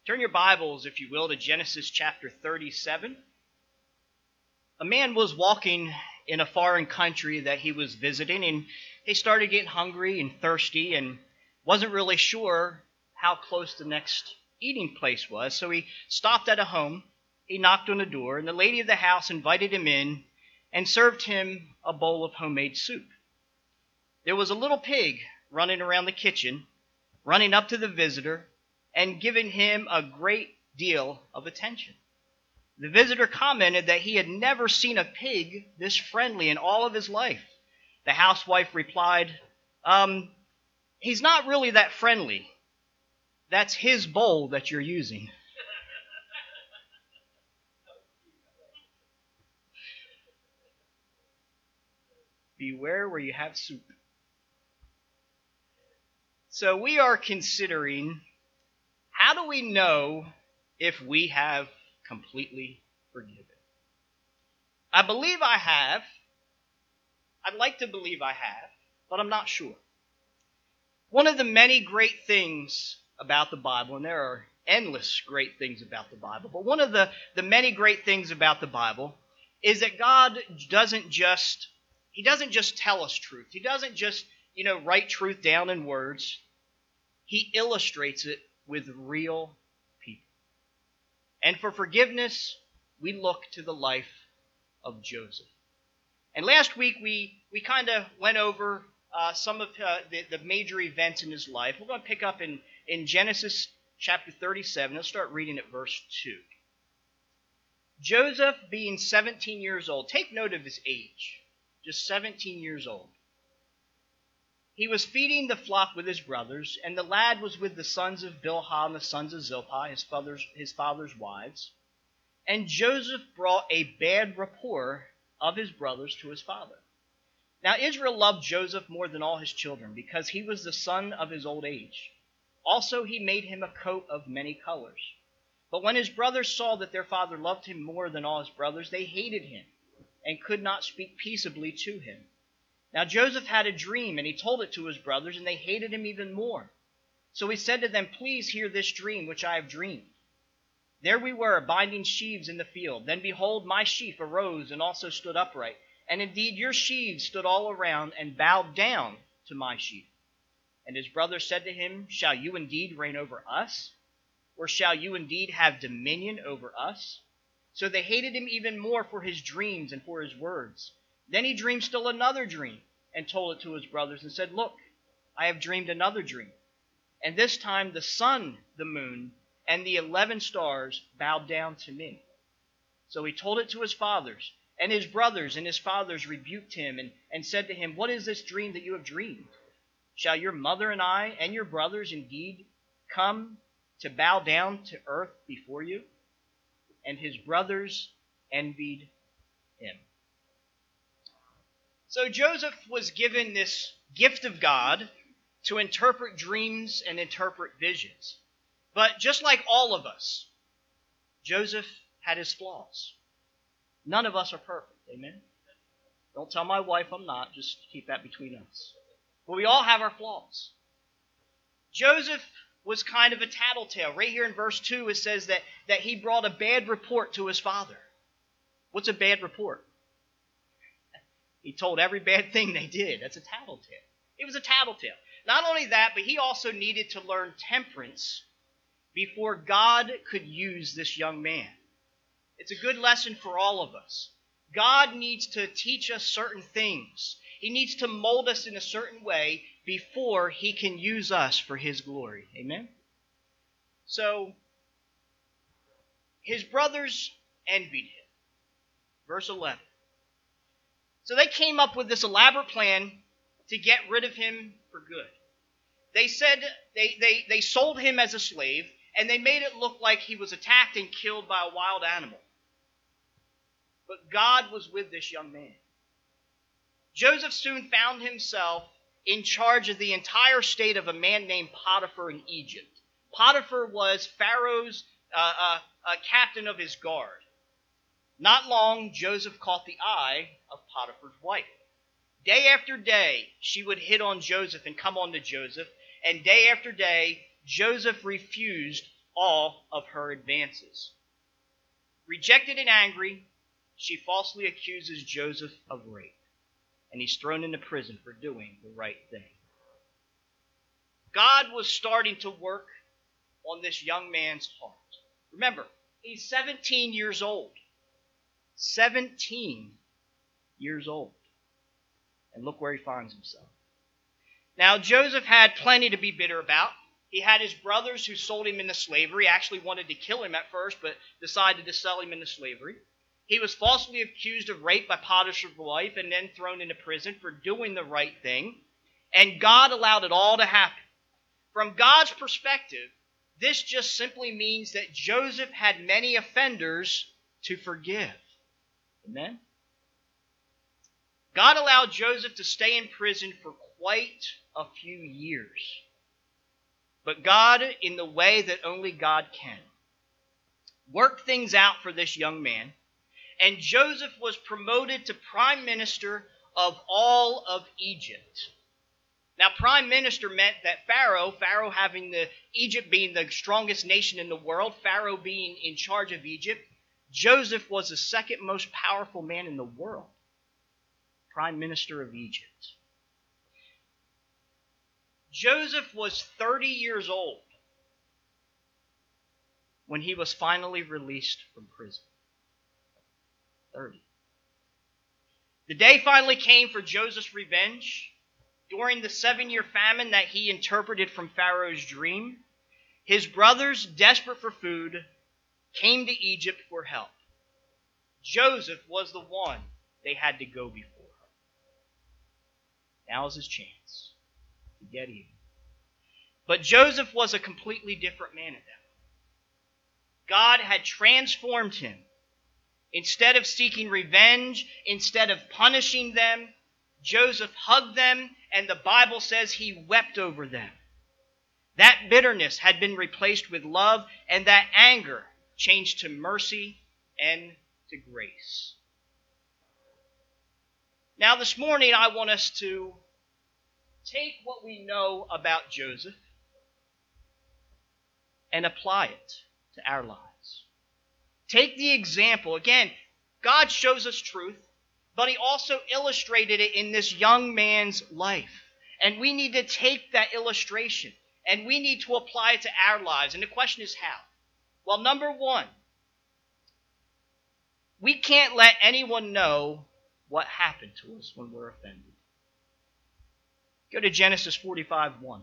Turn your Bibles, if you will, to Genesis chapter 37. A man was walking in a foreign country that he was visiting, and he started getting hungry and thirsty and wasn't really sure how close the next eating place was. So he stopped at a home, he knocked on the door, and the lady of the house invited him in and served him a bowl of homemade soup. There was a little pig running around the kitchen, running up to the visitor and giving him a great deal of attention. The visitor commented that he had never seen a pig this friendly in all of his life. The housewife replied, he's not really that friendly. That's his bowl that you're using. Beware where you have soup. So we are considering, how do we know if we have completely forgiven? I believe I have. I'd like to believe I have, but I'm not sure. One of the many great things about the Bible, and there are endless great things about the Bible, but one of the many great things about the Bible is that God doesn't just tell us truth. He doesn't just, write truth down in words. He illustrates it with real people. And for forgiveness, we look to the life of Joseph. And last week we kind of went over some of the major events in his life. We're going to pick up in Genesis chapter 37. Let's start reading at verse 2. Joseph, being 17 years old, take note of his age, just 17 years old. He was feeding the flock with his brothers, and the lad was with the sons of Bilhah and the sons of Zilpah, his father's wives. And Joseph brought a bad rapport of his brothers to his father. Now Israel loved Joseph more than all his children, because he was the son of his old age. Also he made him a coat of many colors. But when his brothers saw that their father loved him more than all his brothers, they hated him, and could not speak peaceably to him. Now Joseph had a dream, and he told it to his brothers, and they hated him even more. So he said to them, please hear this dream which I have dreamed. There we were, binding sheaves in the field. Then behold, my sheaf arose and also stood upright. And indeed your sheaves stood all around and bowed down to my sheaf. And his brothers said to him, shall you indeed reign over us? Or shall you indeed have dominion over us? So they hated him even more for his dreams and for his words. Then he dreamed still another dream, and told it to his brothers, and said, look, I have dreamed another dream. And this time the sun, the moon, and the 11 stars bowed down to me. So he told it to his fathers, and his brothers and his fathers rebuked him, and said to him, what is this dream that you have dreamed? Shall your mother and I and your brothers indeed come to bow down to earth before you? And his brothers envied him. So Joseph was given this gift of God to interpret dreams and interpret visions. But just like all of us, Joseph had his flaws. None of us are perfect, amen? Don't tell my wife I'm not, just keep that between us. But we all have our flaws. Joseph was kind of a tattletale. Right here in verse 2 it says that he brought a bad report to his father. What's a bad report? He told every bad thing they did. That's a tattletale. It was a tattletale. Not only that, but he also needed to learn temperance before God could use this young man. It's a good lesson for all of us. God needs to teach us certain things. He needs to mold us in a certain way before he can use us for his glory. Amen? So, his brothers envied him. Verse 11. So they came up with this elaborate plan to get rid of him for good. They said they sold him as a slave, and they made it look like he was attacked and killed by a wild animal. But God was with this young man. Joseph soon found himself in charge of the entire state of a man named Potiphar in Egypt. Potiphar was Pharaoh's captain of his guard. Not long, Joseph caught the eye of Potiphar's wife. Day after day, she would hit on Joseph and come on to Joseph. And day after day, Joseph refused all of her advances. Rejected and angry, she falsely accuses Joseph of rape, and he's thrown into prison for doing the right thing. God was starting to work on this young man's heart. Remember, he's 17 years old. 17 years old. And look where he finds himself. Now, Joseph had plenty to be bitter about. He had his brothers who sold him into slavery, actually wanted to kill him at first, but decided to sell him into slavery. He was falsely accused of rape by Potiphar's wife and then thrown into prison for doing the right thing. And God allowed it all to happen. From God's perspective, this just simply means that Joseph had many offenders to forgive. Amen? God allowed Joseph to stay in prison for quite a few years. But God, in the way that only God can, worked things out for this young man, and Joseph was promoted to prime minister of all of Egypt. Now, prime minister meant that Pharaoh having Egypt being the strongest nation in the world, Pharaoh being in charge of Egypt, Joseph was the second most powerful man in the world. Prime minister of Egypt. Joseph was 30 years old when he was finally released from prison. 30. The day finally came for Joseph's revenge. During the 7-year famine that he interpreted from Pharaoh's dream, his brothers, desperate for food, came to Egypt for help. Joseph was the one they had to go before. Now is his chance to get even. But Joseph was a completely different man at that point. God had transformed him. Instead of seeking revenge, instead of punishing them, Joseph hugged them, and the Bible says he wept over them. That bitterness had been replaced with love, and that anger changed to mercy and to grace. Now this morning I want us to take what we know about Joseph and apply it to our lives. Take the example. Again, God shows us truth, but he also illustrated it in this young man's life. And we need to take that illustration and we need to apply it to our lives. And the question is how? Well, number one, we can't let anyone know what happened to us when we're offended. Go to Genesis 45:1.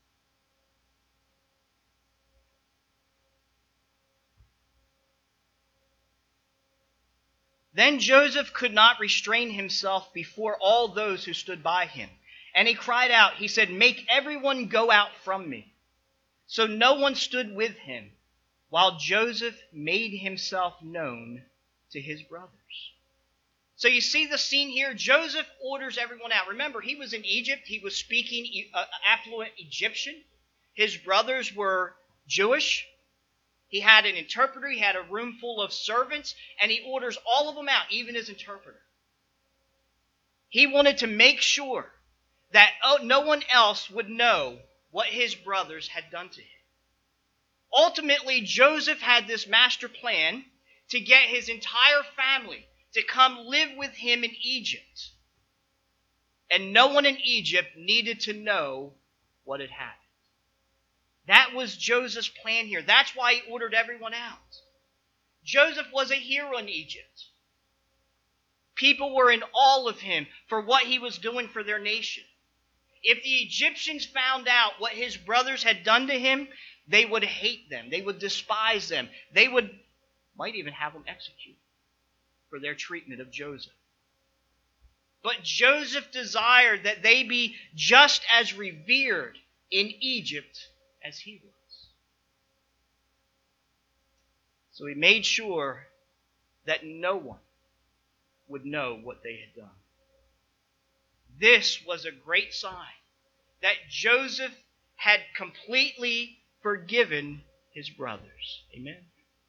Then Joseph could not restrain himself before all those who stood by him. And he cried out, he said, "Make everyone go out from me." So no one stood with him, while Joseph made himself known to his brothers. So you see the scene here. Joseph orders everyone out. Remember, he was in Egypt. He was speaking affluent Egyptian. His brothers were Jewish. He had an interpreter. He had a room full of servants. And he orders all of them out, even his interpreter. He wanted to make sure that no one else would know what his brothers had done to him. Ultimately, Joseph had this master plan to get his entire family to come live with him in Egypt. And no one in Egypt needed to know what had happened. That was Joseph's plan here. That's why he ordered everyone out. Joseph was a hero in Egypt. People were in awe of him for what he was doing for their nation. If the Egyptians found out what his brothers had done to him, they would hate them. They would despise them. They might even have them executed for their treatment of Joseph. But Joseph desired that they be just as revered in Egypt as he was. So he made sure that no one would know what they had done. This was a great sign that Joseph had completely forgiven his brothers. Amen?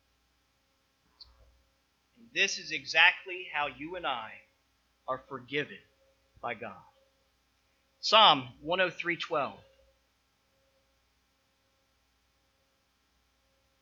And this is exactly how you and I are forgiven by God. Psalm 103:12.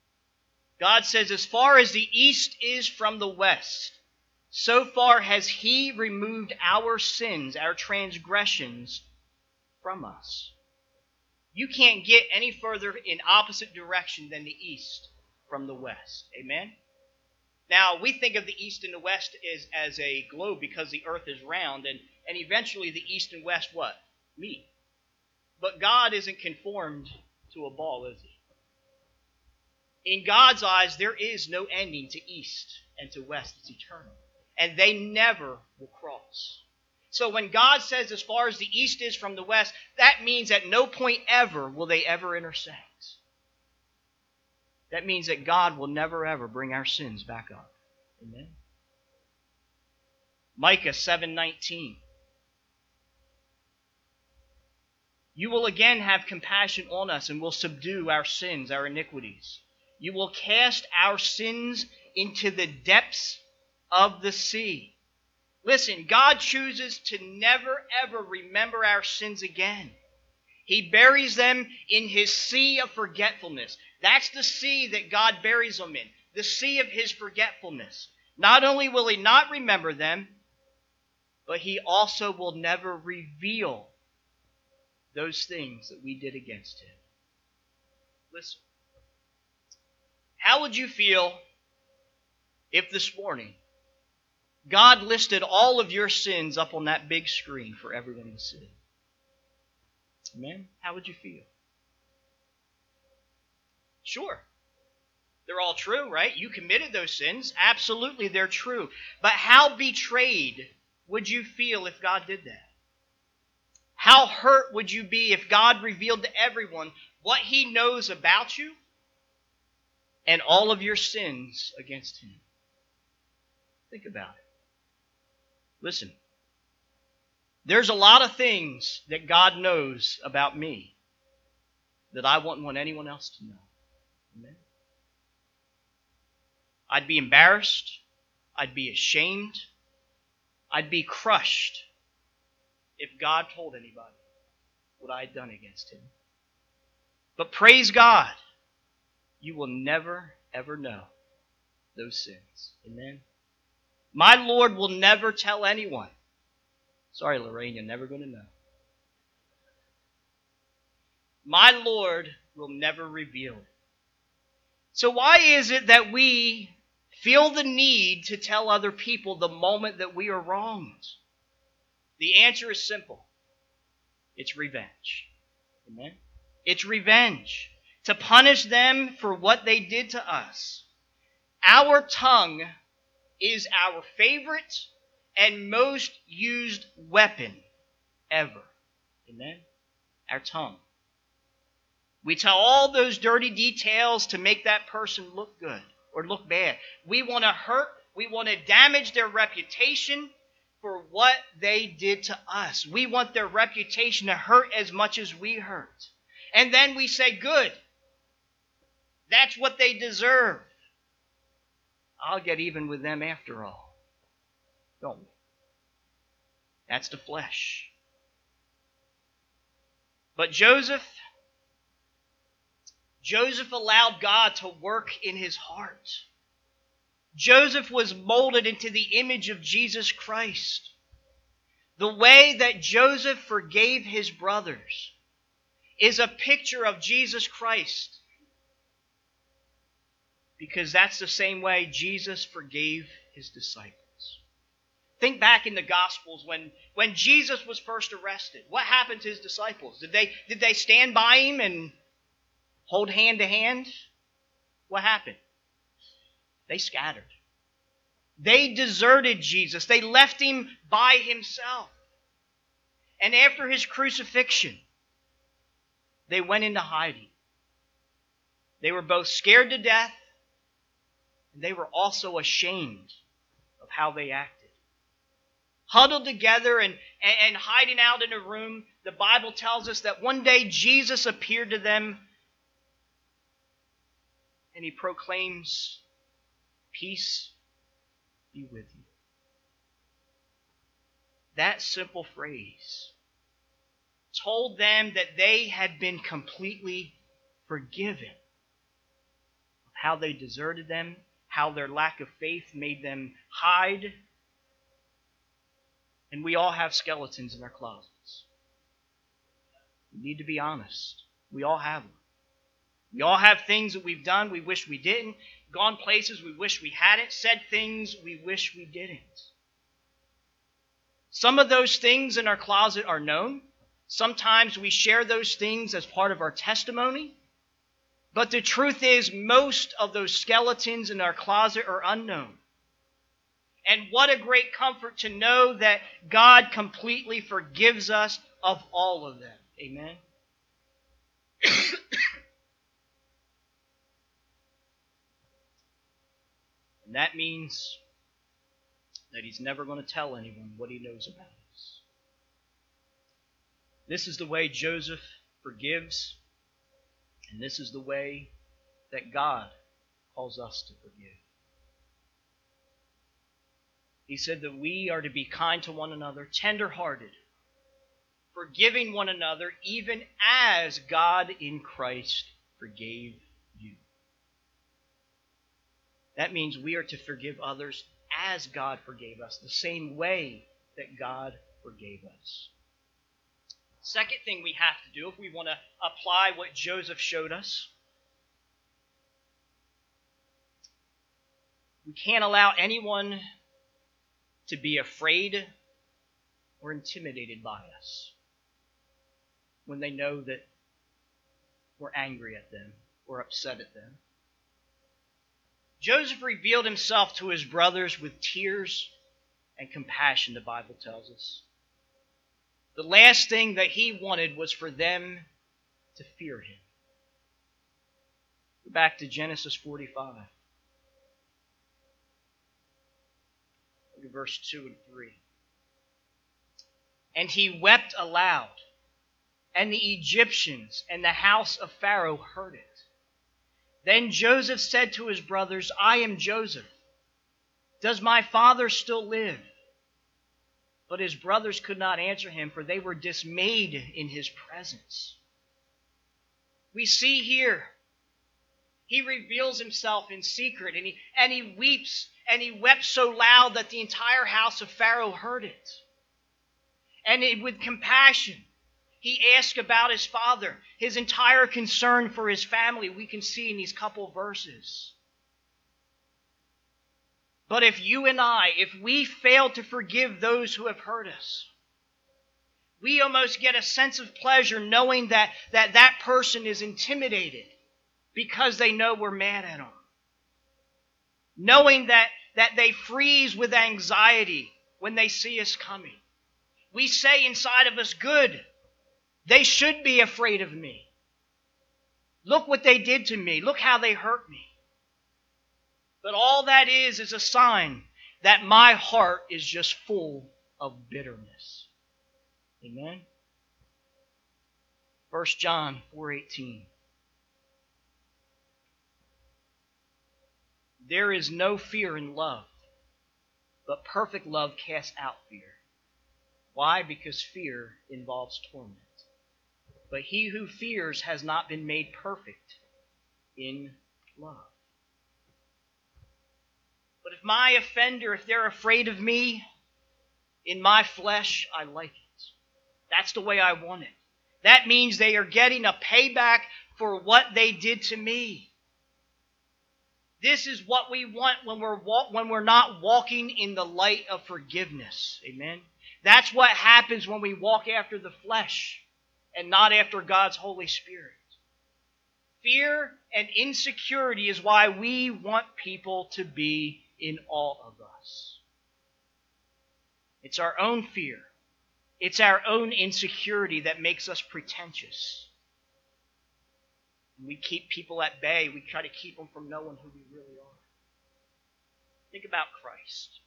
God says, as far as the east is from the west, so far has He removed our sins, our transgressions from us. You can't get any further in opposite direction than the east from the west. Amen? Now, we think of the east and the west as a globe because the earth is round, and eventually the east and west what? Meet. But God isn't conformed to a ball, is He? In God's eyes, there is no ending to east and to west. It's eternal. And they never will cross. So when God says as far as the east is from the west, that means at no point ever will they ever intersect. That means that God will never ever bring our sins back up. Amen. Micah 7:19. You will again have compassion on us and will subdue our sins, our iniquities. You will cast our sins into the depths of the sea. Listen, God chooses to never ever remember our sins again. He buries them in His sea of forgetfulness. That's the sea that God buries them in, the sea of His forgetfulness. Not only will He not remember them, but He also will never reveal those things that we did against Him. Listen, how would you feel if this morning God listed all of your sins up on that big screen for everyone to see? Amen? How would you feel? Sure. They're all true, right? You committed those sins. Absolutely, they're true. But how betrayed would you feel if God did that? How hurt would you be if God revealed to everyone what He knows about you and all of your sins against Him? Think about it. Listen, there's a lot of things that God knows about me that I wouldn't want anyone else to know. Amen? I'd be embarrassed. I'd be ashamed. I'd be crushed if God told anybody what I had done against Him. But praise God, you will never, ever know those sins. Amen? My Lord will never tell anyone. Sorry, Lorraine, you're never going to know. My Lord will never reveal it. So why is it that we feel the need to tell other people the moment that we are wronged? The answer is simple. It's revenge. Amen? It's revenge. To punish them for what they did to us. Our tongue is our favorite and most used weapon ever. Amen? Our tongue. We tell all those dirty details to make that person look good or look bad. We want to hurt. We want to damage their reputation for what they did to us. We want their reputation to hurt as much as we hurt. And then we say, good. That's what they deserve. I'll get even with them after all. Don't we? That's the flesh. But Joseph allowed God to work in his heart. Joseph was molded into the image of Jesus Christ. The way that Joseph forgave his brothers is a picture of Jesus Christ. Because that's the same way Jesus forgave his disciples. Think back in the Gospels when Jesus was first arrested. What happened to his disciples? Did they stand by him and hold hand to hand? What happened? They scattered. They deserted Jesus. They left him by himself. And after his crucifixion, they went into hiding. They were both scared to death, and they were also ashamed of how they acted. Huddled together and hiding out in a room, the Bible tells us that one day Jesus appeared to them and he proclaims, "Peace be with you." That simple phrase told them that they had been completely forgiven of how they deserted them, how their lack of faith made them hide. And we all have skeletons in our closets. We need to be honest. We all have them. We all have things that we've done we wish we didn't, gone places we wish we hadn't, said things we wish we didn't. Some of those things in our closet are known. Sometimes we share those things as part of our testimony. But the truth is, most of those skeletons in our closet are unknown. And what a great comfort to know that God completely forgives us of all of them. Amen? And that means that He's never going to tell anyone what He knows about us. This is the way Joseph forgives, and this is the way that God calls us to forgive. He said that we are to be kind to one another, tender-hearted, forgiving one another, even as God in Christ forgave you. That means we are to forgive others as God forgave us, the same way that God forgave us. Second thing we have to do if we want to apply what Joseph showed us, we can't allow anyone to be afraid or intimidated by us when they know that we're angry at them or upset at them. Joseph revealed himself to his brothers with tears and compassion, the Bible tells us. The last thing that he wanted was for them to fear him. Go back to Genesis 45. Look at verse 2 and 3. And he wept aloud, and the Egyptians and the house of Pharaoh heard it. Then Joseph said to his brothers, I am Joseph. Does my father still live? But his brothers could not answer him, for they were dismayed in his presence. We see here, he reveals himself in secret, and he weeps, and he wept so loud that the entire house of Pharaoh heard it. And with compassion, he asked about his father, his entire concern for his family, we can see in these couple verses. But if you and I, if we fail to forgive those who have hurt us, we almost get a sense of pleasure knowing that person is intimidated because they know we're mad at them. Knowing that they freeze with anxiety when they see us coming. We say inside of us, good, they should be afraid of me. Look what they did to me. Look how they hurt me. But all that is a sign that my heart is just full of bitterness. Amen? 1 John 4:18. There is no fear in love, but perfect love casts out fear. Why? Because fear involves torment. But he who fears has not been made perfect in love. But if my offender, if they're afraid of me, in my flesh, I like it. That's the way I want it. That means they are getting a payback for what they did to me. This is what we want when we're not walking in the light of forgiveness. Amen? That's what happens when we walk after the flesh and not after God's Holy Spirit. Fear and insecurity is why we want people to be in awe of us. It's our own fear. It's our own insecurity that makes us pretentious. We keep people at bay. We try to keep them from knowing who we really are. Think about Christ.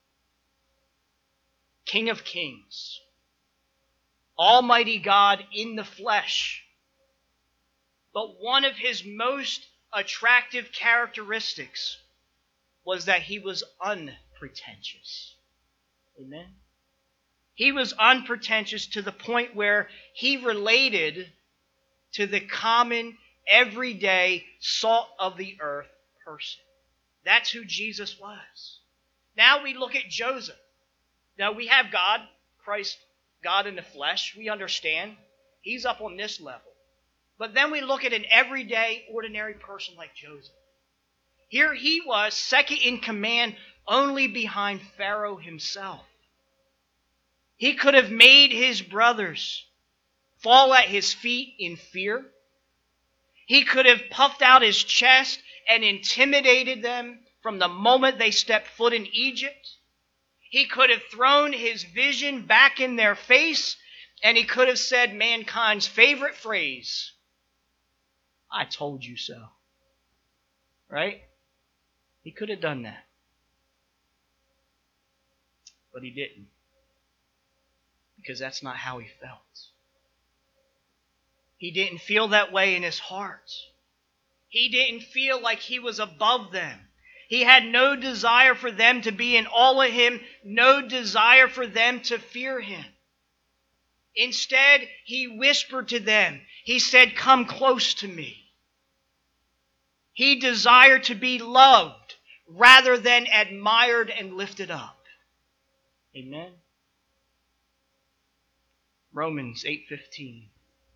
King of Kings. Almighty God in the flesh. But one of his most attractive characteristics was that he was unpretentious. Amen? He was unpretentious to the point where he related to the common, everyday salt of the earth person. That's who Jesus was. Now we look at Joseph. Now we have God, Christ, God in the flesh. We understand. He's up on this level. But then we look at an everyday, ordinary person like Joseph. Here he was, second in command, only behind Pharaoh himself. He could have made his brothers fall at his feet in fear. He could have puffed out his chest and intimidated them from the moment they stepped foot in Egypt. He could have thrown his vision back in their face, and he could have said mankind's favorite phrase, "I told you so." Right? He could have done that. But he didn't. Because that's not how he felt. He didn't feel that way in his heart. He didn't feel like he was above them. He had no desire for them to be in awe of him, no desire for them to fear him. Instead, he whispered to them. He said, "Come close to me." He desired to be loved rather than admired and lifted up. Amen. Romans 8:15.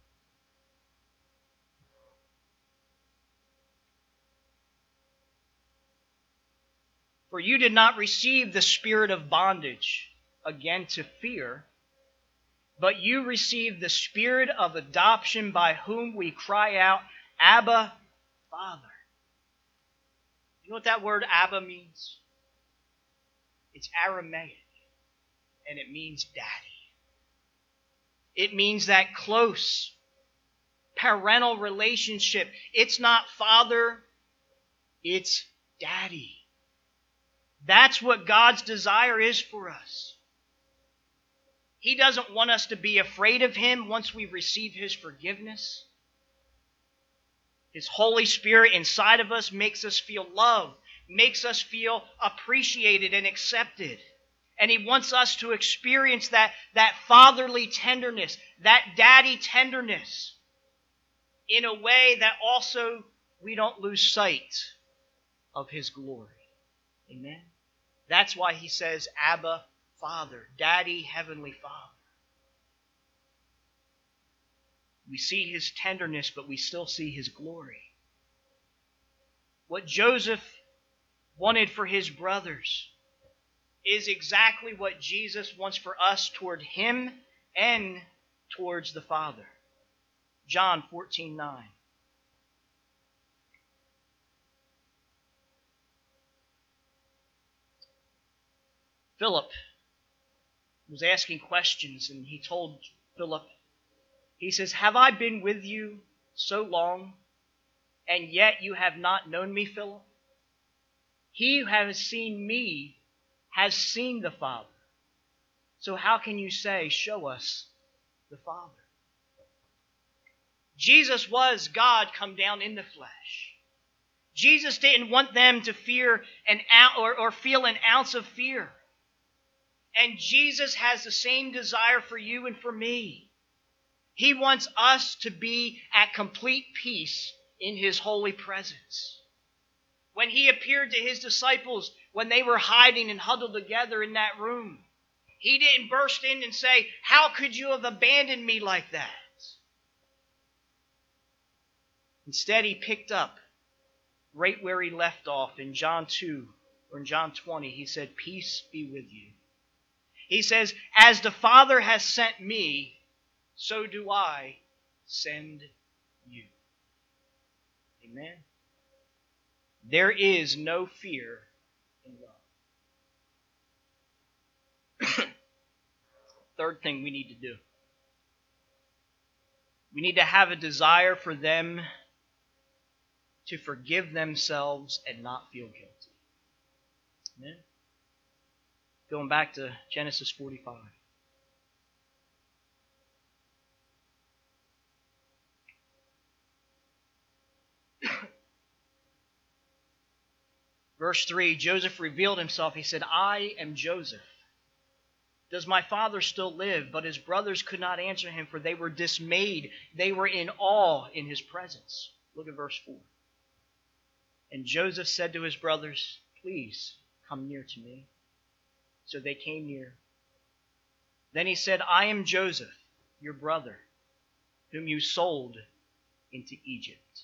For you did not receive the spirit of bondage, again to fear, but you received the spirit of adoption by whom we cry out, "Abba, Father." You know what that word Abba means? It's Aramaic, and it means daddy. It means that close parental relationship. It's not father, it's daddy. That's what God's desire is for us. He doesn't want us to be afraid of him once we receive his forgiveness. His Holy Spirit inside of us makes us feel loved, makes us feel appreciated and accepted. And he wants us to experience that fatherly tenderness, that daddy tenderness, in a way that also we don't lose sight of his glory. Amen? That's why he says, "Abba, Father," Daddy, Heavenly Father. We see his tenderness, but we still see his glory. What Joseph wanted for his brothers is exactly what Jesus wants for us toward him and towards the Father. John 14:9. Philip was asking questions, and he told Philip, he says, "Have I been with you so long, and yet you have not known me, Philip? He who has seen me has seen the Father. So how can you say, 'Show us the Father'?" Jesus was God come down in the flesh. Jesus didn't want them to fear or feel an ounce of fear. And Jesus has the same desire for you and for me. He wants us to be at complete peace in his holy presence. When he appeared to his disciples when they were hiding and huddled together in that room, he didn't burst in and say, "How could you have abandoned me like that?" Instead, he picked up right where he left off in John 2 or in John 20. He said, "Peace be with you." He says, "As the Father has sent me, so do I send you." Amen. There is no fear in love. Third thing we need to do. We need to have a desire for them to forgive themselves and not feel guilty. Amen. Going back to Genesis 45. Verse 3, Joseph revealed himself. He said, "I am Joseph. Does my father still live?" But his brothers could not answer him, for they were dismayed. They were in awe in his presence. Look at verse 4. And Joseph said to his brothers, "Please come near to me." So they came near. Then he said, "I am Joseph, your brother, whom you sold into Egypt."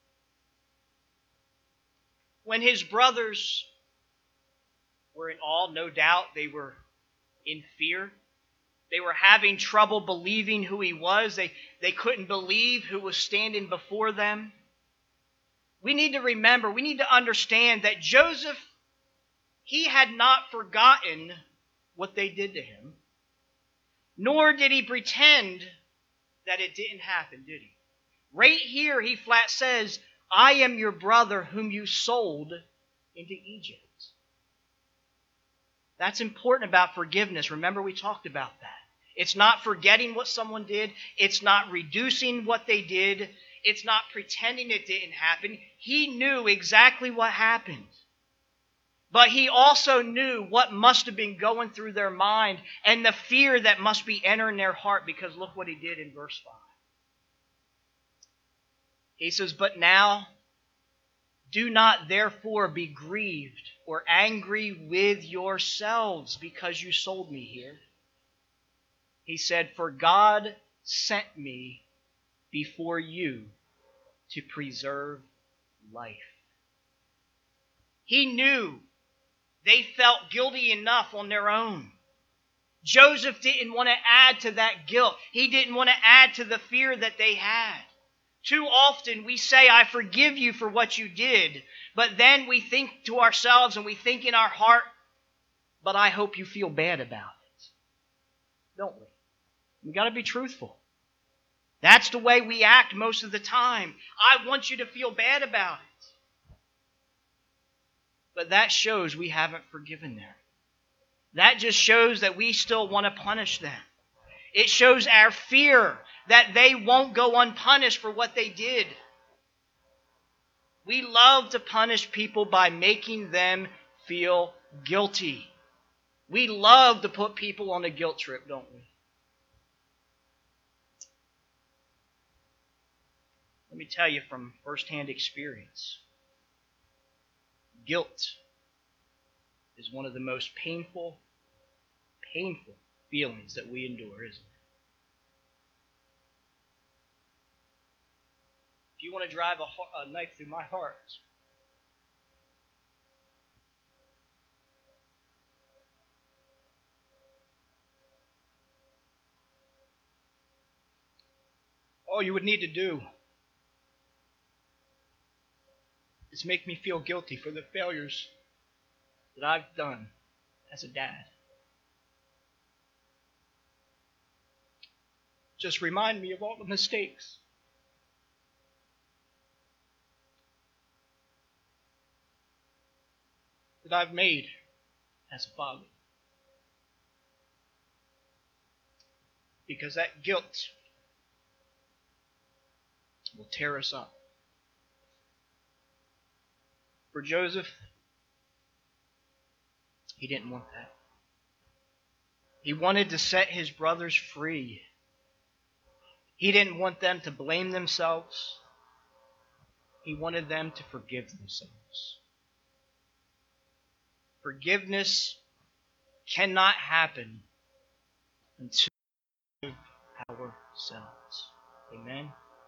When his brothers were in awe, no doubt they were in fear. They were having trouble believing who he was. They couldn't believe who was standing before them. We need to remember, we need to understand that Joseph, he had not forgotten what they did to him, nor did he pretend that it didn't happen, did he? Right here, he flat says, "I am your brother whom you sold into Egypt." That's important about forgiveness. Remember, we talked about that. It's not forgetting what someone did. It's not reducing what they did. It's not pretending it didn't happen. He knew exactly what happened. But he also knew what must have been going through their mind and the fear that must be entering their heart, because look what he did in verse 5. He says, "But now do not therefore be grieved or angry with yourselves because you sold me here." He said, "For God sent me before you to preserve life." He knew they felt guilty enough on their own. Joseph didn't want to add to that guilt. He didn't want to add to the fear that they had. Too often we say, "I forgive you for what you did," but then we think to ourselves and we think in our heart, "But I hope you feel bad about it." Don't we? We got to be truthful. That's the way we act most of the time. I want you to feel bad about it. But that shows we haven't forgiven them. That just shows that we still want to punish them. It shows our fear that they won't go unpunished for what they did. We love to punish people by making them feel guilty. We love to put people on a guilt trip, don't we? Let me tell you from firsthand experience, guilt is one of the most painful feelings that we endure, isn't it? If you want to drive a knife through my heart, all you would need to do is make me feel guilty for the failures that I've done as a dad. Just remind me of all the mistakes that I've made as a father. Because that guilt will tear us up. For Joseph, he didn't want that. He wanted to set his brothers free. He didn't want them to blame themselves. He wanted them to forgive themselves. Forgiveness cannot happen until we forgive ourselves. Amen?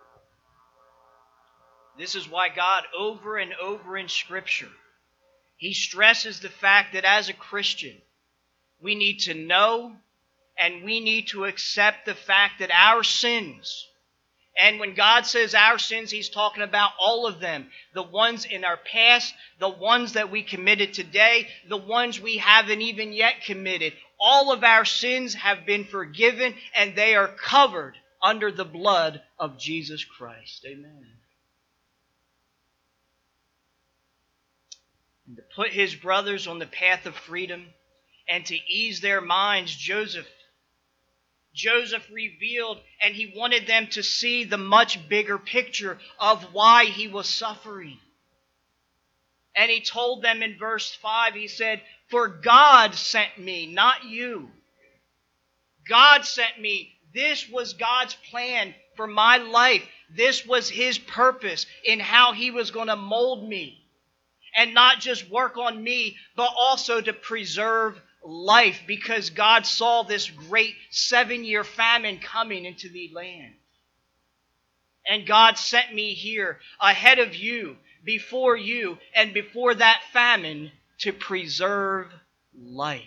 This is why God, over and over in Scripture, He stresses the fact that as a Christian, we need to know and we need to accept the fact that our sins, and when God says our sins, He's talking about all of them. The ones in our past, the ones that we committed today, the ones we haven't even yet committed. All of our sins have been forgiven and they are covered under the blood of Jesus Christ. Amen. And to put his brothers on the path of freedom and to ease their minds, Joseph revealed, and he wanted them to see the much bigger picture of why he was suffering. And he told them in verse 5, he said, "For God sent me, not you. God sent me. This was God's plan for my life. This was His purpose in how He was going to mold me. and not just work on me, but also to preserve life, because God saw this great 7-year famine coming into the land. And God sent me here ahead of you, before you, and before that famine to preserve life.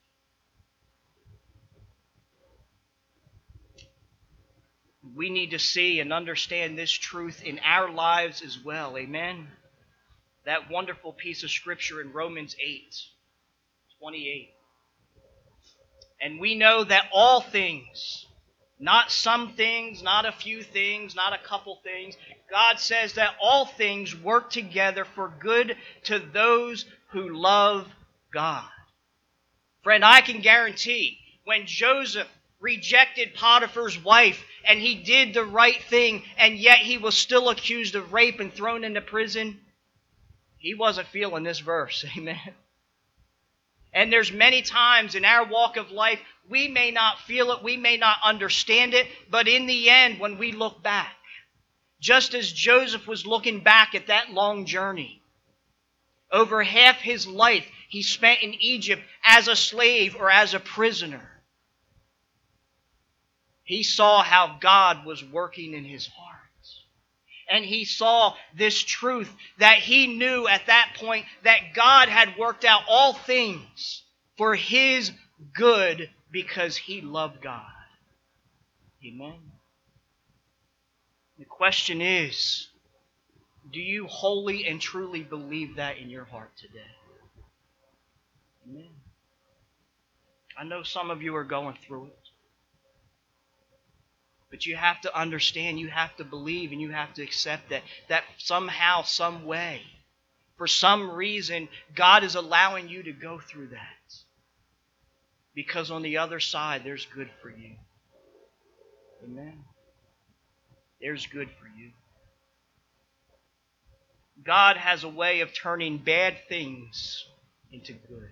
We need to see and understand this truth in our lives as well. Amen? That wonderful piece of scripture in Romans 8:28. And we know that all things, not some things, not a few things, not a couple things, God says that all things work together for good to those who love God. Friend, I can guarantee when Joseph rejected Potiphar's wife and he did the right thing and yet he was still accused of rape and thrown into prison, he wasn't feeling this verse. Amen. And there's many times in our walk of life, we may not feel it, we may not understand it, but in the end, when we look back, just as Joseph was looking back at that long journey, over half his life he spent in Egypt as a slave or as a prisoner. He saw how God was working in his heart. And he saw this truth that he knew at that point that God had worked out all things for his good because he loved God. Amen. The question is, do you wholly and truly believe that in your heart today? Amen. I know some of you are going through it. But you have to understand, you have to believe, and you have to accept that somehow, some way, for some reason, God is allowing you to go through that. Because on the other side, there's good for you. Amen. There's good for you. God has a way of turning bad things into good.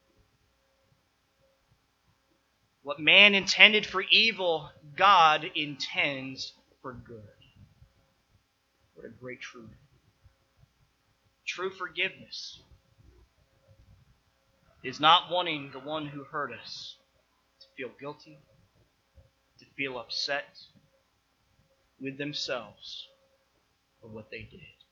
What man intended for evil, God intends for good. What a great truth. True forgiveness is not wanting the one who hurt us to feel guilty, to feel upset with themselves for what they did.